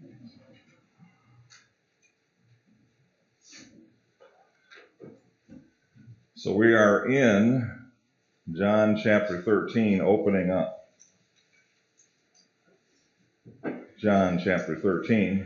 So we are in John chapter 13, opening up. John chapter 13.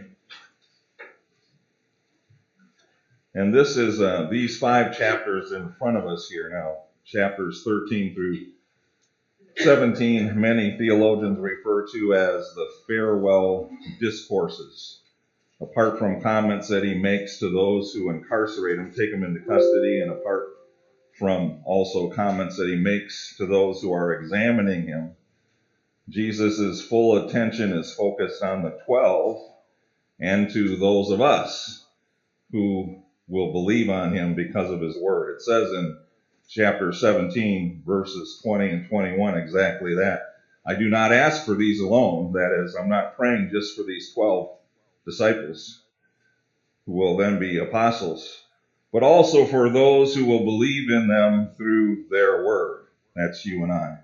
And this is these 5 chapters in front of us here now. Chapters 13 through 17, many theologians refer to as the farewell discourses. Apart from comments that he makes to those who incarcerate him, take him into custody, and apart from also comments that he makes to those who are examining him, Jesus' full attention is focused on the 12 and to those of us who will believe on him because of his word. It says in chapter 17, verses 20 and 21 exactly that. I do not ask for these alone. That is, I'm not praying just for these 12 disciples who will then be apostles, but also for those who will believe in them through their word. That's you and I.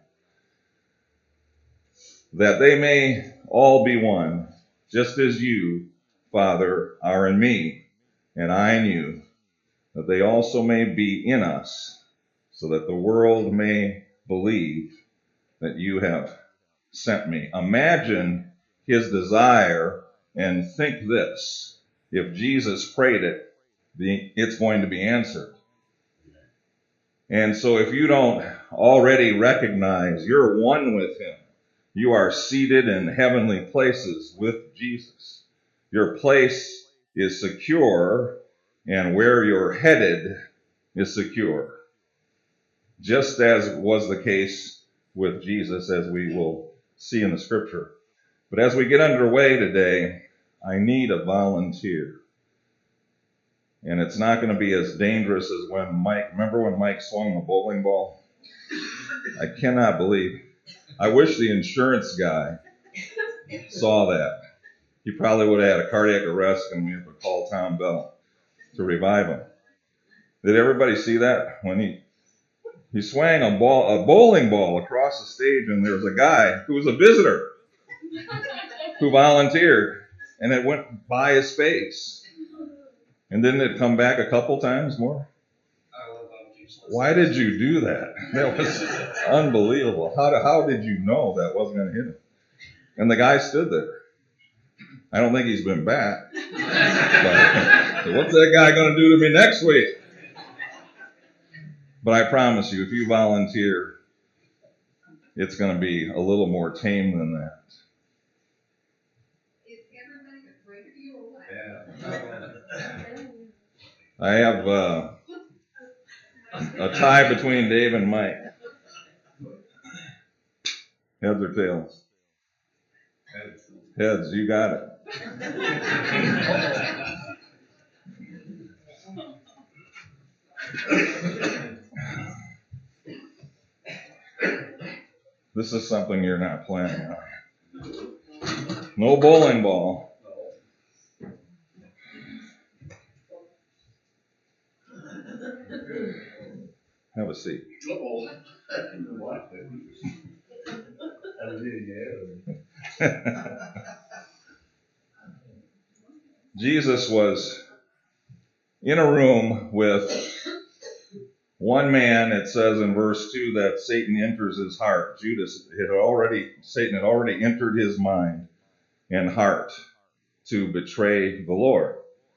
That they may all be one, just as you, Father, are in me, and I in you, that they also may be in us, so that the world may believe that you have sent me. Imagine his desire and think this. If Jesus prayed it, it's going to be answered. And so if you don't already recognize you're one with him, you are seated in heavenly places with Jesus. Your place is secure, and where you're headed is secure. Just as was the case with Jesus, as we will see in the scripture. But as we get underway today, I need a volunteer. And it's not going to be as dangerous as when remember when Mike swung the bowling ball? I cannot believe. I wish the insurance guy saw that. He probably would have had a cardiac arrest and we have to call Tom Bell to revive him. Did everybody see that? When he swung a bowling ball across the stage, and there was a guy who was a visitor who volunteered, and it went by his face. And didn't it come back a couple times more? Why did you do that? That was unbelievable. How did you know that wasn't going to hit him? And the guy stood there. I don't think he's been back. But what's that guy going to do to me next week? But I promise you, if you volunteer, it's going to be a little more tame than that. Is everybody afraid of you or what? Yeah. I have a tie between Dave and Mike. Heads or tails? Heads, you got it. This is something you're not planning on. No bowling ball. Have a seat. Jesus was in a room with one man. It says in verse 2 that Satan enters his heart. Satan had already entered his mind and heart to betray the Lord.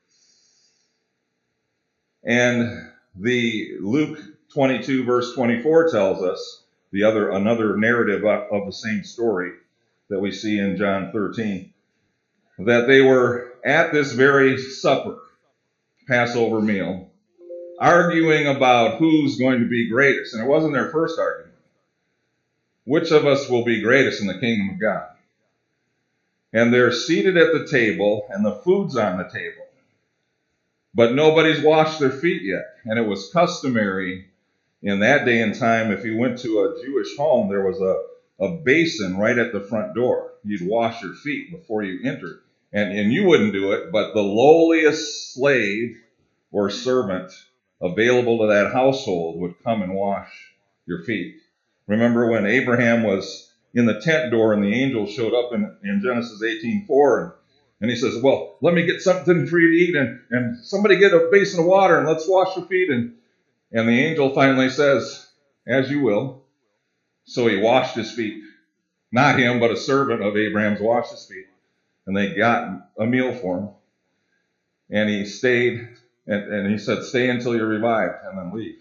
And the Luke 22 verse 24 tells us another narrative of the same story that we see in John 13, that they were at this very supper, Passover meal, arguing about who's going to be greatest. And it wasn't their first argument. Which of us will be greatest in the kingdom of God? And they're seated at the table, and the food's on the table. But nobody's washed their feet yet. And it was customary in that day and time, if you went to a Jewish home, there was a basin right at the front door. You'd wash your feet before you entered. And you wouldn't do it, but the lowliest slave or servant available to that household would come and wash your feet. Remember when Abraham was in the tent door and the angel showed up in Genesis 18:4, And he says, well, let me get something for you to eat, and somebody get a basin of water, and let's wash your feet. And the angel finally says, as you will. So he washed his feet. Not him, but a servant of Abraham's washed his feet. And they got a meal for him. And he stayed, and he said, stay until you're revived, and then leave.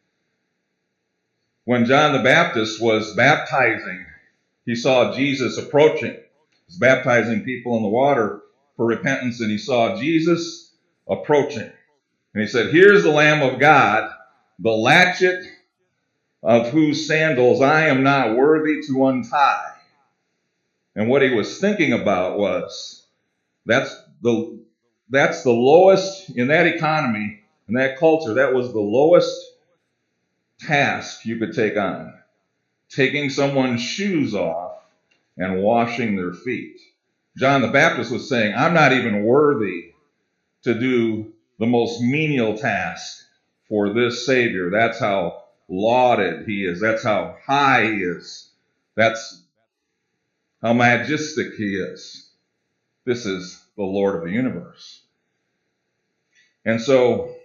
When John the Baptist was baptizing, he saw Jesus approaching. He was baptizing people in the water for repentance, and he saw Jesus approaching. And he said, here's the Lamb of God, the latchet of whose sandals I am not worthy to untie. And what he was thinking about was, that's the lowest, in that economy, in that culture, that was the lowest task you could take on. Taking someone's shoes off and washing their feet. John the Baptist was saying, I'm not even worthy to do the most menial task for this Savior. That's how lauded he is. That's how high he is. That's how majestic he is. This is the Lord of the universe. And so,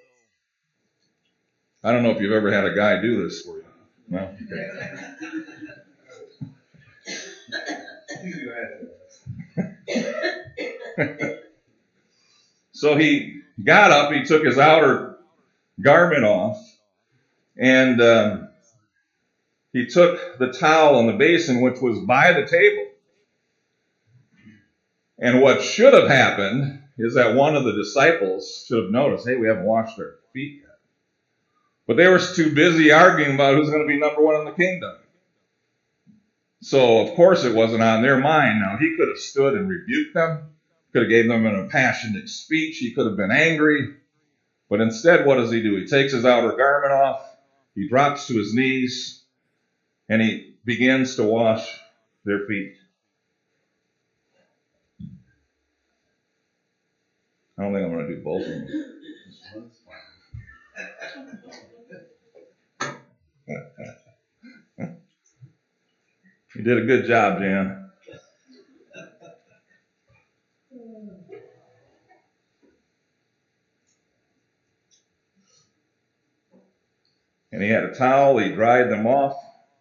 I don't know if you've ever had a guy do this for you. No? Okay. So he got up, he took his outer garment off, and he took the towel and the basin, which was by the table. And what should have happened is that one of the disciples should have noticed, hey, we haven't washed our feet yet. But they were too busy arguing about who's going to be number one in the kingdom. So, of course, it wasn't on their mind. Now, he could have stood and rebuked them, could have gave them an impassioned speech, he could have been angry. But instead, what does he do? He takes his outer garment off, he drops to his knees, and he begins to wash their feet. I don't think I'm going to do both of them. You did a good job, Jan. And he had a towel, he dried them off.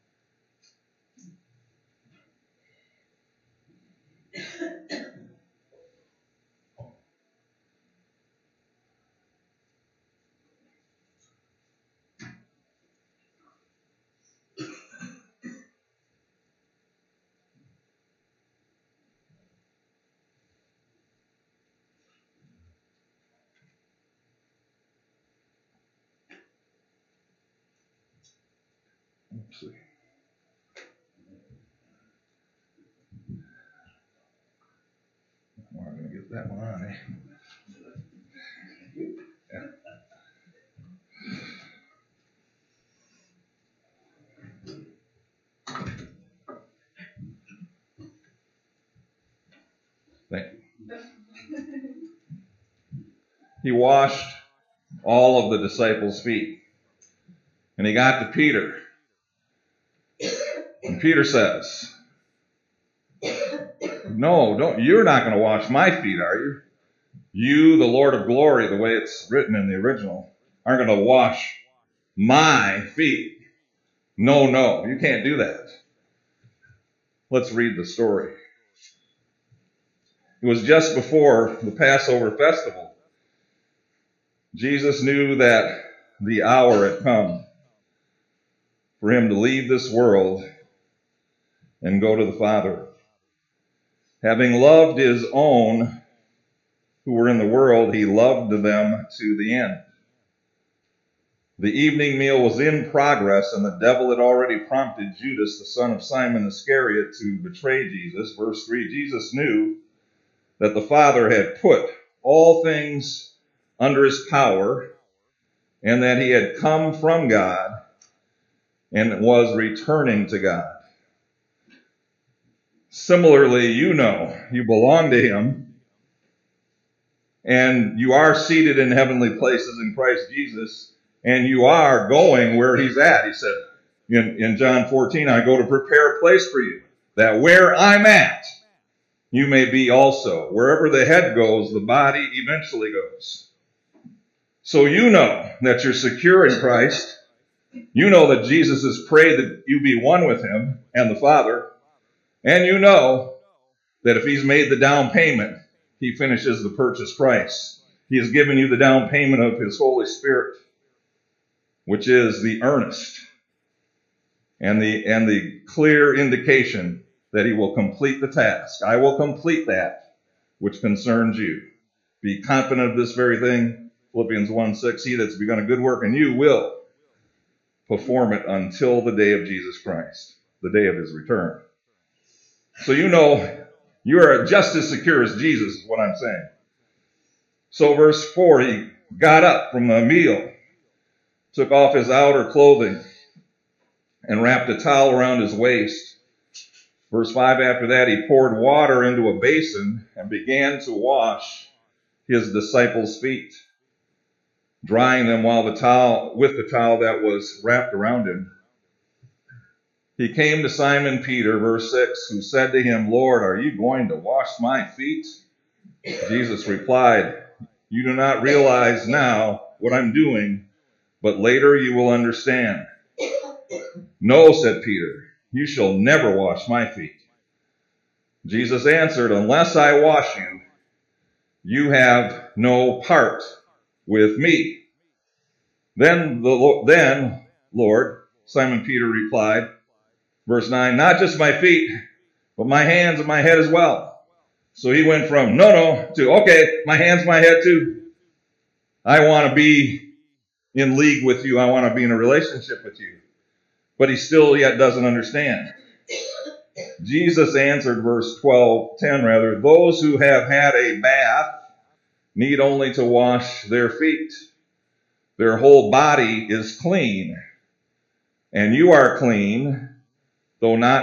Let's see. I'm going to get that one on, eh? Yeah. Thank you. He washed all of the disciples' feet. And he got to Peter. And Peter says, no, you're not going to wash my feet, are you? You, the Lord of glory, the way it's written in the original, aren't going to wash my feet. No, you can't do that. Let's read the story. It was just before the Passover festival. Jesus knew that the hour had come for him to leave this world and go to the Father. Having loved his own who were in the world, he loved them to the end. The evening meal was in progress, and the devil had already prompted Judas, the son of Simon Iscariot, to betray Jesus. Verse 3, Jesus knew that the Father had put all things under his power, and that he had come from God and was returning to God. Similarly, you know you belong to him, and you are seated in heavenly places in Christ Jesus, and you are going where he's at. He said in John 14, I go to prepare a place for you, that where I'm at, you may be also. Wherever the head goes, the body eventually goes. So you know that you're secure in Christ. You know that Jesus has prayed that you be one with him and the Father. And you know that if he's made the down payment, he finishes the purchase price. He has given you the down payment of his Holy Spirit, which is the earnest and the clear indication that he will complete the task. I will complete that which concerns you. Be confident of this very thing. Philippians 1:6, he that's begun a good work in you will perform it until the day of Jesus Christ, the day of his return. So you know you are just as secure as Jesus is what I'm saying. So verse 4, he got up from the meal, took off his outer clothing, and wrapped a towel around his waist. Verse 5, after that, he poured water into a basin and began to wash his disciples' feet, drying them with the towel that was wrapped around him. He came to Simon Peter, verse 6, who said to him, Lord, are you going to wash my feet? Jesus replied, you do not realize now what I'm doing, but later you will understand. No, said Peter, you shall never wash my feet. Jesus answered, unless I wash you, you have no part with me. Then, Lord, Simon Peter replied, verse 9, not just my feet, but my hands and my head as well. So he went from no to, okay, my hands, my head too. I want to be in league with you. I want to be in a relationship with you. But he still yet doesn't understand. Jesus answered, verse 10, those who have had a bath need only to wash their feet. Their whole body is clean. And you are clean, though not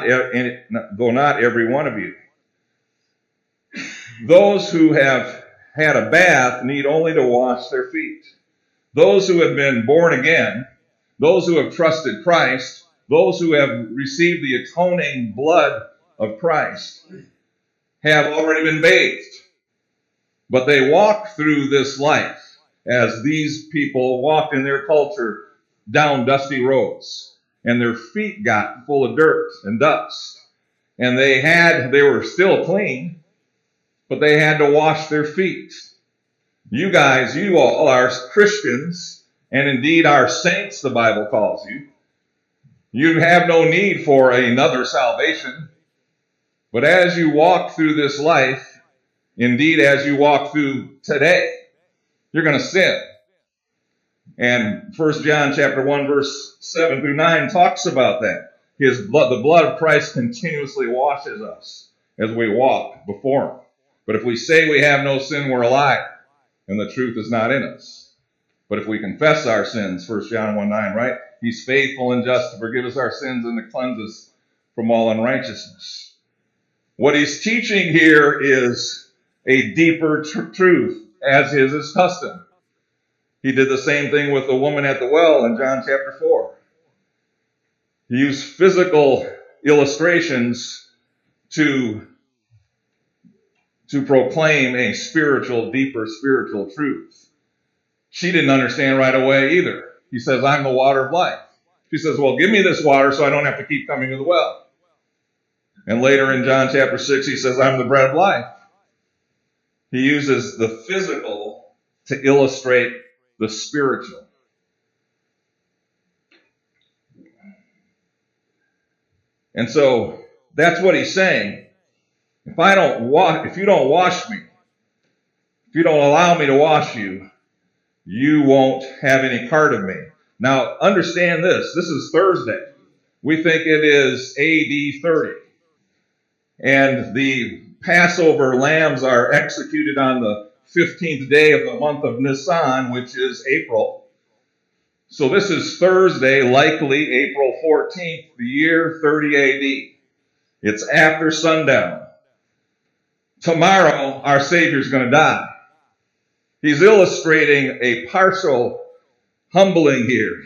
every one of you. Those who have had a bath need only to wash their feet. Those who have been born again, those who have trusted Christ, those who have received the atoning blood of Christ have already been bathed. But they walk through this life as these people walked in their culture down dusty roads, and their feet got full of dirt and dust. And they were still clean, but they had to wash their feet. You guys, you all are Christians, and indeed are saints, the Bible calls you. You have no need for another salvation. But as you walk through this life, indeed as you walk through today, you're going to sin. And 1 John chapter 1, verse 7 through 9 talks about that. The blood of Christ continuously washes us as we walk before him. But if we say we have no sin, we're a liar, and the truth is not in us. But if we confess our sins, 1 John 1:9, right? He's faithful and just to forgive us our sins and to cleanse us from all unrighteousness. What he's teaching here is a deeper truth, as is his custom. He did the same thing with the woman at the well in John chapter 4. He used physical illustrations to proclaim a deeper spiritual truth. She didn't understand right away either. He says, I'm the water of life. She says, well, give me this water so I don't have to keep coming to the well. And later in John chapter 6, he says, I'm the bread of life. He uses the physical to illustrate the spiritual. And so that's what he's saying. If you don't wash me, if you don't allow me to wash you, you won't have any part of me. Now, understand this. This is Thursday. We think it is AD 30. And the Passover lambs are executed on the 15th day of the month of Nisan, which is April. So this is Thursday, likely April 14th, the year 30 AD. It's after sundown. Tomorrow, our Savior's going to die. He's illustrating a partial humbling here,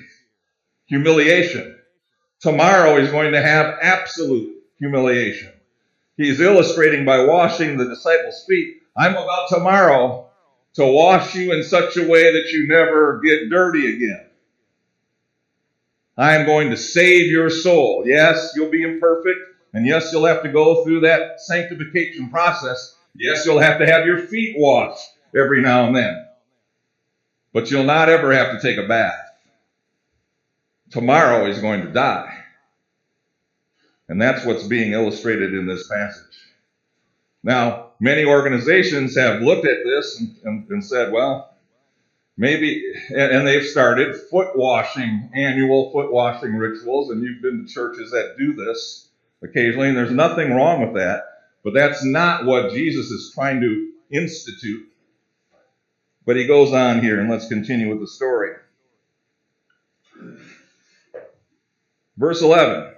humiliation. Tomorrow, he's going to have absolute humiliation. He's illustrating by washing the disciples' feet. I'm about tomorrow to wash you in such a way that you never get dirty again. I am going to save your soul. Yes, you'll be imperfect. And yes, you'll have to go through that sanctification process. Yes, you'll have to have your feet washed every now and then. But you'll not ever have to take a bath. Tomorrow he's going to die. And that's what's being illustrated in this passage. Now, many organizations have looked at this and said, well, maybe, and they've started annual foot washing rituals, and you've been to churches that do this occasionally, and there's nothing wrong with that, but that's not what Jesus is trying to institute. But he goes on here, and let's continue with the story. Verse 11.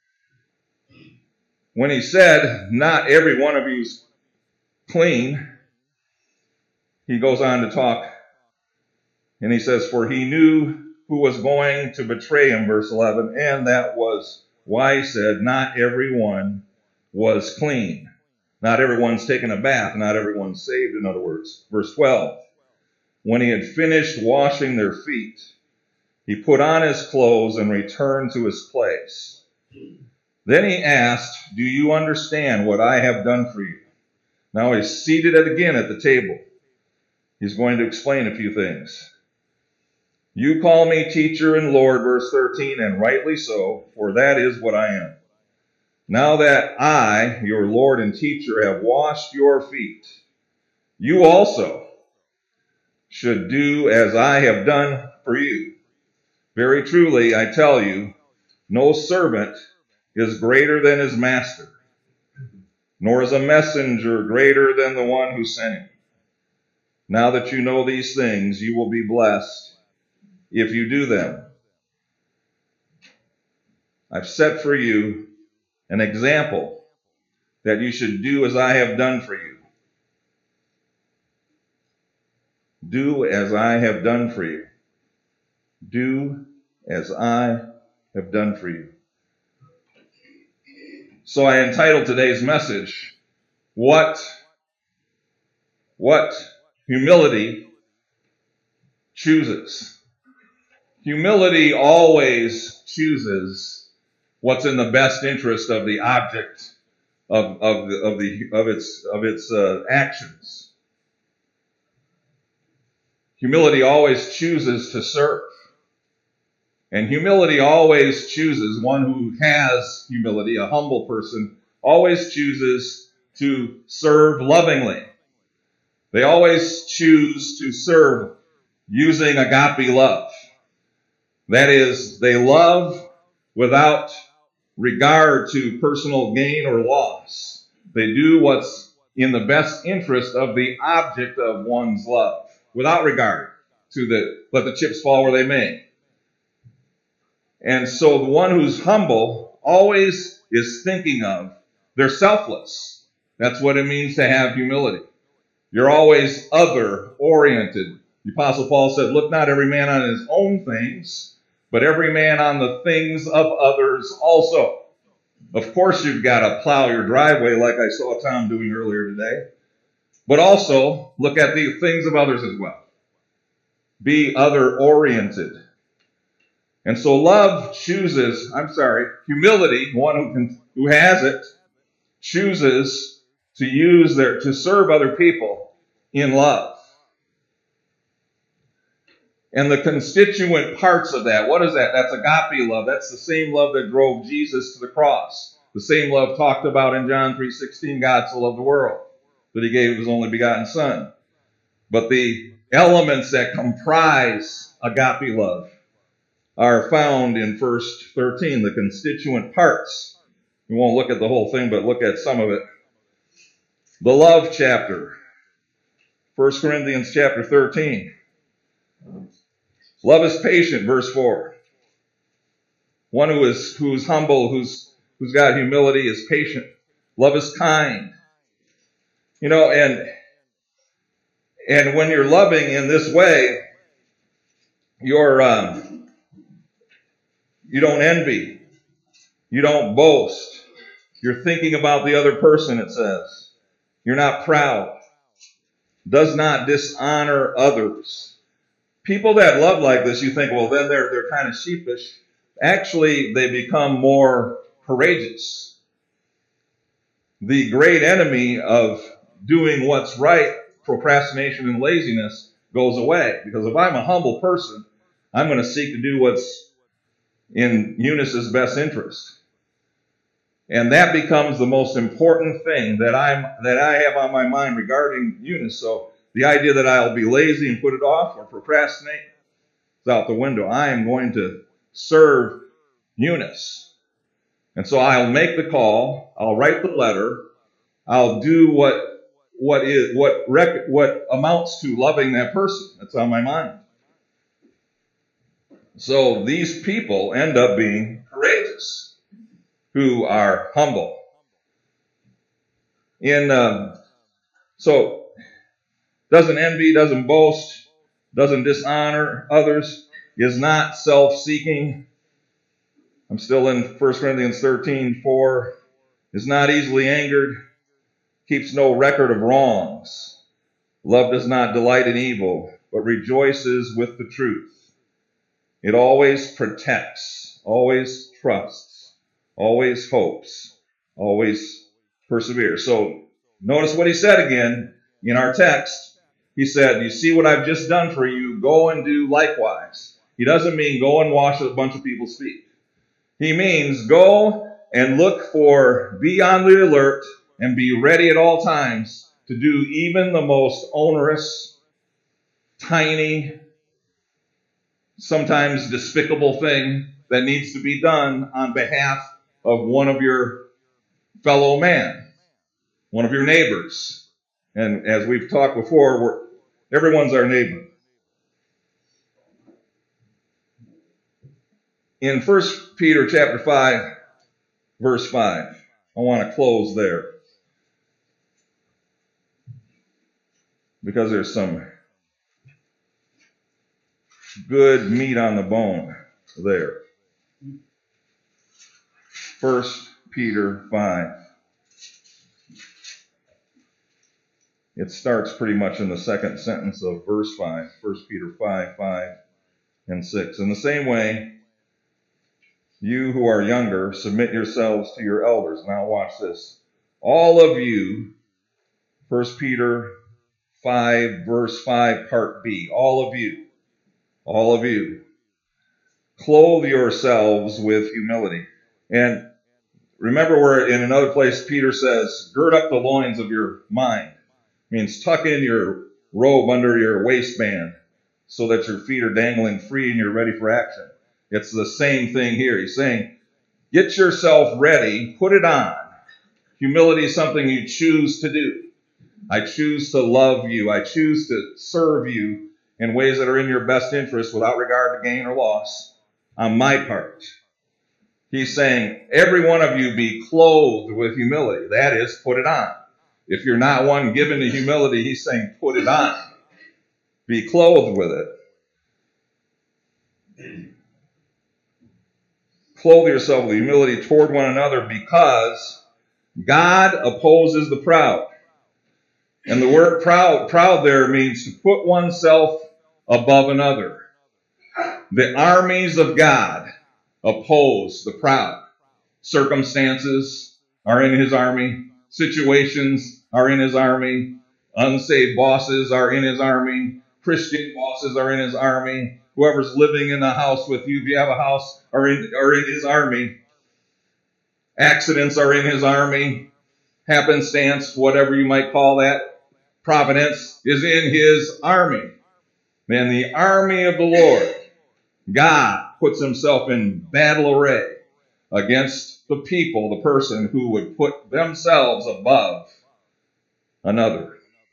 When he said, not every one of you is clean, he goes on to talk, and he says, for he knew who was going to betray him, verse 11, and that was why he said, not everyone was clean. Not everyone's taken a bath, not everyone's saved, in other words. Verse 12, when he had finished washing their feet, he put on his clothes and returned to his place. Then he asked, do you understand what I have done for you? Now he's seated again at the table. He's going to explain a few things. You call me teacher and Lord, verse 13, and rightly so, for that is what I am. Now that I, your Lord and teacher, have washed your feet, you also should do as I have done for you. Very truly, I tell you, no servant is greater than his master, nor is a messenger greater than the one who sent him. Now that you know these things, you will be blessed if you do them. I've set for you an example that you should do as I have done for you. Do as I have done for you. Do as I have done for you. So I entitled today's message, What Humility Chooses. Humility always chooses what's in the best interest of the object of its actions. Humility always chooses to serve. And humility always chooses, one who has humility, a humble person, always chooses to serve lovingly. They always choose to serve using agape love. That is, they love without regard to personal gain or loss. They do what's in the best interest of the object of one's love, without regard to let the chips fall where they may. And so the one who's humble always is thinking of, they're selfless. That's what it means to have humility. You're always other-oriented. The Apostle Paul said, look not every man on his own things, but every man on the things of others also. Of course, you've got to plow your driveway like I saw Tom doing earlier today. But also, look at the things of others as well. Be other-oriented. And so humility, one who has it, chooses to serve other people in love. And the constituent parts of that, what is that? That's agape love. That's the same love that drove Jesus to the cross. The same love talked about in John 3:16, God so loved the world that he gave his only begotten Son. But the elements that comprise agape love are found in verse 13, the constituent parts. We won't look at the whole thing, but look at some of it. The love chapter, 1 Corinthians chapter 13. Love is patient, verse 4. One who's humble, who's got humility, is patient. Love is kind. You know, and when you're loving in this way, you don't envy. You don't boast. You're thinking about the other person, it says. You're not proud. Does not dishonor others. People that love like this, you think, well, then they're kind of sheepish. Actually, they become more courageous. The great enemy of doing what's right, procrastination and laziness, goes away. Because if I'm a humble person, I'm going to seek to do what's in Eunice's best interest. And that becomes the most important thing that I have on my mind regarding Eunice. So the idea that I'll be lazy and put it off or procrastinate is out the window. I am going to serve Eunice. And so I'll make the call, I'll write the letter, I'll do what amounts to loving that person. That's on my mind. So these people end up being courageous, who are humble. So doesn't envy, doesn't boast, doesn't dishonor others, is not self-seeking. I'm still in 1 Corinthians 13:4. Is not easily angered, keeps no record of wrongs. Love does not delight in evil, but rejoices with the truth. It always protects, always trusts, always hopes, always perseveres. So notice what he said again in our text. He said, you see what I've just done for you, go and do likewise. He doesn't mean go and wash a bunch of people's feet. He means go and be on the alert and be ready at all times to do even the most onerous, tiny, sometimes despicable thing that needs to be done on behalf of one of your fellow man, one of your neighbors. And as we've talked before, everyone's our neighbor. In 1 Peter chapter 5, verse 5, I want to close there because there's some good meat on the bone there. 1 Peter 5. It starts pretty much in the second sentence of verse 5. 1 Peter 5, 5 and 6. In the same way, you who are younger, submit yourselves to your elders. Now watch this. All of you, 1 Peter 5, verse 5, part B. All of you, clothe yourselves with humility. And remember where in another place Peter says, gird up the loins of your mind. It means tuck in your robe under your waistband so that your feet are dangling free and you're ready for action. It's the same thing here. He's saying, get yourself ready, put it on. Humility is something you choose to do. I choose to love you. I choose to serve you in ways that are in your best interest without regard to gain or loss on my part. He's saying, every one of you be clothed with humility. That is, put it on. If you're not one given to humility, he's saying, put it on. Be clothed with it. Clothe yourself with humility toward one another because God opposes the proud. And the word proud there means to put oneself above another. The armies of God oppose the proud. Circumstances are in his army. Situations are in his army. Unsaved bosses are in his army. Christian bosses are in his army. Whoever's living in the house with you, if you have a house, are in his army. Accidents are in his army. Happenstance, whatever you might call that, providence, is in his army. And the army of the Lord, God, puts himself in battle array against the people, the person who would put themselves above another.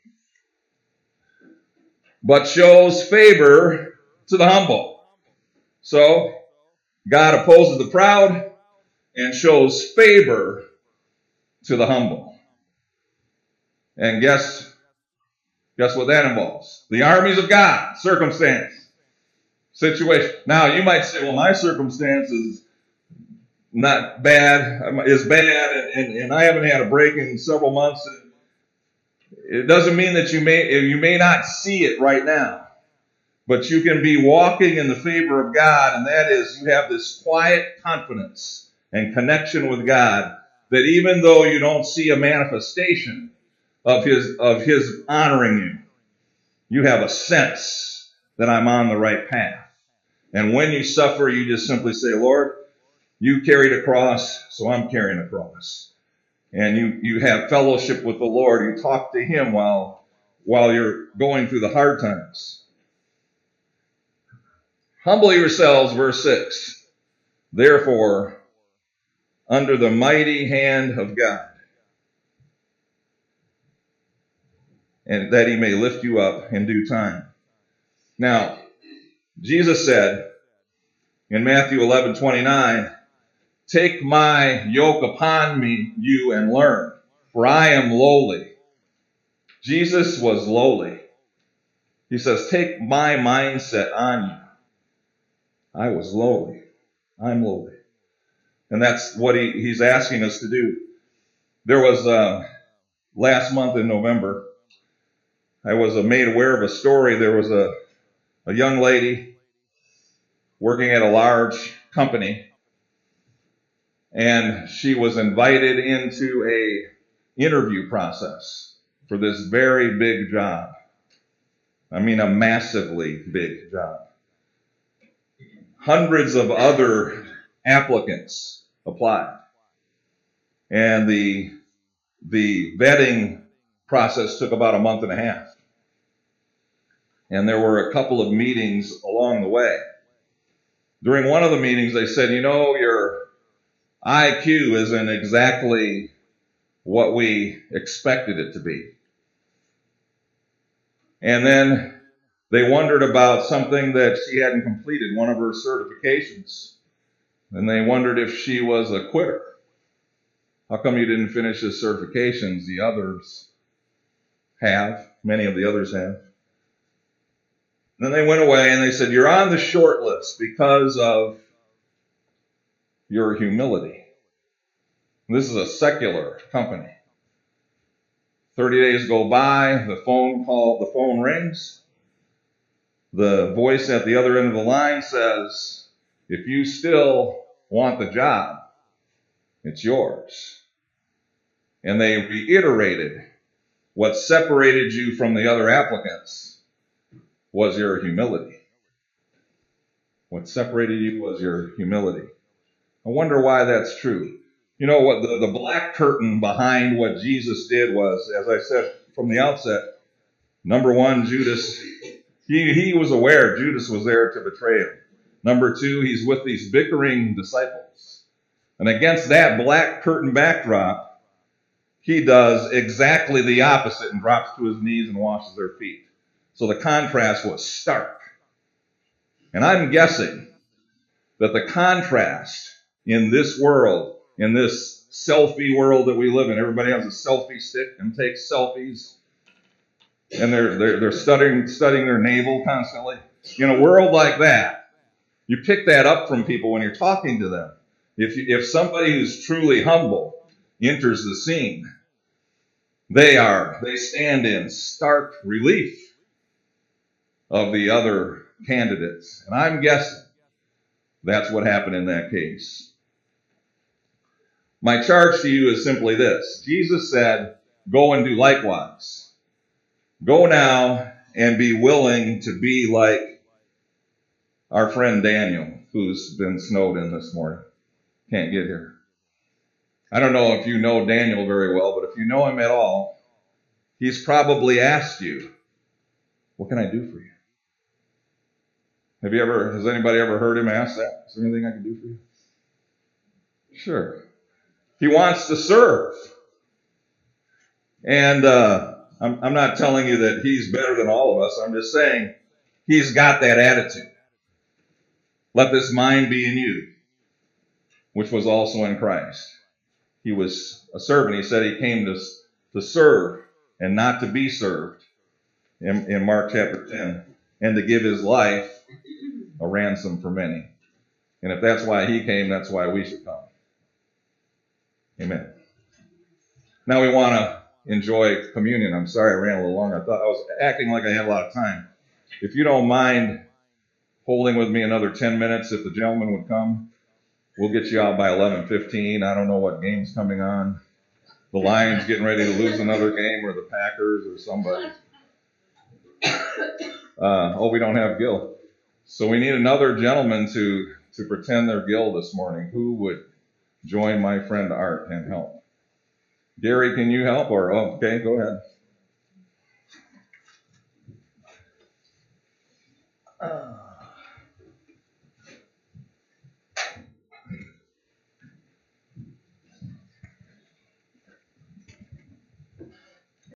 But shows favor to the humble. So, God opposes the proud and shows favor to the humble. And guess what that involves? The armies of God, circumstance, situation. Now, you might say, well, my circumstance is not bad, is bad, and I haven't had a break in several months. It doesn't mean that you may not see it right now, but you can be walking in the favor of God, and that is you have this quiet confidence and connection with God that even though you don't see a manifestation of his honoring you, you have a sense that I'm on the right path. And when you suffer, you just simply say, Lord, you carried a cross, so I'm carrying a cross. And you have fellowship with the Lord. You talk to him while you're going through the hard times. Humble yourselves, verse 6. Therefore, under the mighty hand of God, and that he may lift you up in due time. Now, Jesus said in Matthew 11:29, take my yoke upon me, you, and learn, for I am lowly. Jesus was lowly. He says, take my mindset on you. I was lowly. I'm lowly. And that's what he's asking us to do. There was, last month in November, I was made aware of a story. There was a young lady working at a large company, and she was invited into a interview process for this very big job. I mean, a massively big job. Hundreds of other applicants applied. And the vetting process took about a month and a half. And there were a couple of meetings along the way. During one of the meetings, they said, your IQ isn't exactly what we expected it to be. And then they wondered about something that she hadn't completed, one of her certifications. And they wondered if she was a quitter. How come you didn't finish the certifications? The others have. Many of the others have. Then they went away and they said, you're on the short list because of your humility. This is a secular company. 30 days go by, the phone rings. The voice at the other end of the line says, if you still want the job, it's yours. And they reiterated what separated you from the other applicants was your humility. What separated you was your humility. I wonder why that's true. You know what, the black curtain behind what Jesus did was, as I said from the outset, number one, Judas, he was aware Judas was there to betray him. Number two, he's with these bickering disciples. And against that black curtain backdrop, he does exactly the opposite and drops to his knees and washes their feet. So the contrast was stark. And I'm guessing that the contrast in this world, in this selfie world that we live in, everybody has a selfie stick and takes selfies, and they're studying their navel constantly. In a world like that, you pick that up from people when you're talking to them. If somebody who's truly humble enters the scene, they stand in stark relief of the other candidates. And I'm guessing that's what happened in that case. My charge to you is simply this. Jesus said, go and do likewise. Go now and be willing to be like our friend Daniel, who's been snowed in this morning. Can't get here. I don't know if you know Daniel very well, but if you know him at all, he's probably asked you, what can I do for you? Has anybody ever heard him ask that? Is there anything I can do for you? Sure. He wants to serve. And I'm not telling you that he's better than all of us. I'm just saying he's got that attitude. Let this mind be in you, which was also in Christ. He was a servant. He said he came to serve and not to be served in Mark chapter 10, and to give his life a ransom for many. And if that's why he came, that's why we should come. Amen. Now we want to enjoy communion. I'm sorry I ran a little long. I thought I was acting like I had a lot of time. If you don't mind holding with me another 10 minutes, if the gentleman would come, we'll get you out by 11:15. I don't know what game's coming on. The Lions getting ready to lose another game, or the Packers, or somebody. We don't have Gil. So we need another gentleman to pretend they're Gil this morning. Who would join my friend Art and help? Gary, can you help? Okay, go ahead.